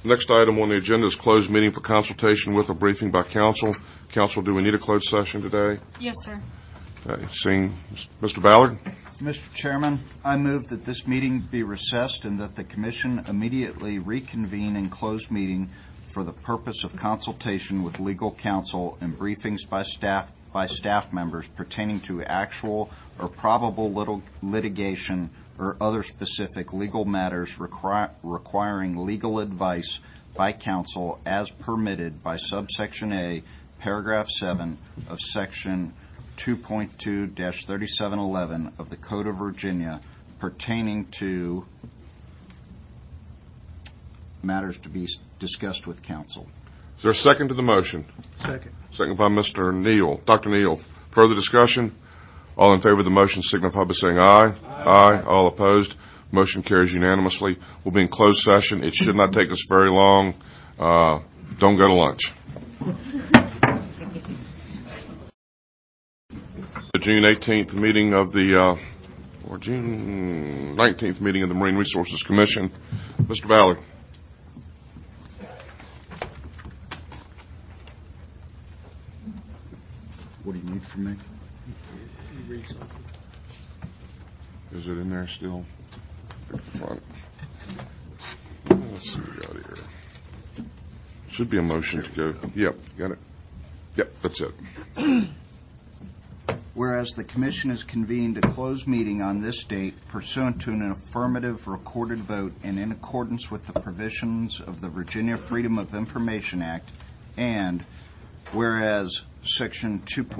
Next item on the agenda is closed meeting for consultation with a briefing by council. Council, do we need a closed session today? Yes, sir. Okay, seeing Mr. Ballard. Mr. Chairman, I move that this meeting be recessed and that the Commission immediately reconvene in closed meeting for the purpose of consultation with legal counsel and briefings by staff members pertaining to actual or probable litigation or other specific legal matters requiring legal advice by counsel as permitted by subsection A, paragraph 7 of section 2.2-3711 of the Code of Virginia pertaining to matters to be discussed with counsel. Is there a second to the motion? Second. Second by Mr. Neal. Dr. Neal, further discussion? All in favor of the motion signify by saying aye. Aye. All opposed? Motion carries unanimously. We'll be in closed session. It should not take us very long. Don't go to lunch. The June 18th meeting of or June 19th meeting of the Marine Resources Commission. Mr. Ballard. What do you need from me? Is it in there still? At the front. Let's see what we got here. Should be a motion to go. Yep, got it. Yep, that's it. Whereas the Commission has convened a closed meeting on this date pursuant to an affirmative recorded vote and in accordance with the provisions of the Virginia Freedom of Information Act, and whereas Section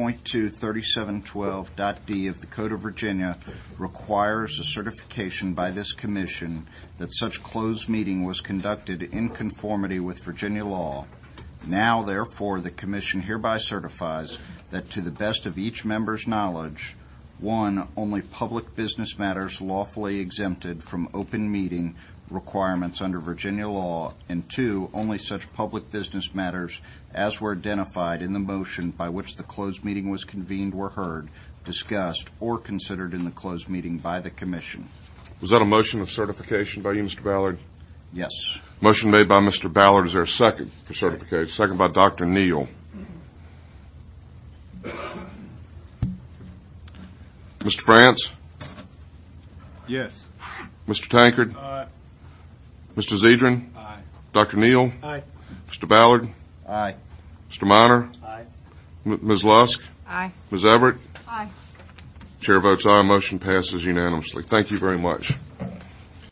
2.2-3712.d of the Code of Virginia requires a certification by this Commission that such closed meeting was conducted in conformity with Virginia law. Now, therefore, the Commission hereby certifies that to the best of each member's knowledge, 1. Only public business matters lawfully exempted from open meeting requirements under Virginia law, and 2. Only such public business matters as were identified in the motion by which the closed meeting was convened were heard, discussed, or considered in the closed meeting by the Commission. Was that a motion of certification by you, Mr. Ballard? Yes. Motion made by Mr. Ballard. Is there a second for certification? Second by Dr. Neal. Mr. France? Yes. Mr. Tankard? Aye. Mr. Zedrin? Aye. Dr. Neal? Aye. Mr. Ballard? Aye. Mr. Minor? Aye. Ms. Lusk? Aye. Ms. Everett? Aye. Chair votes aye. Motion passes unanimously. Thank you very much.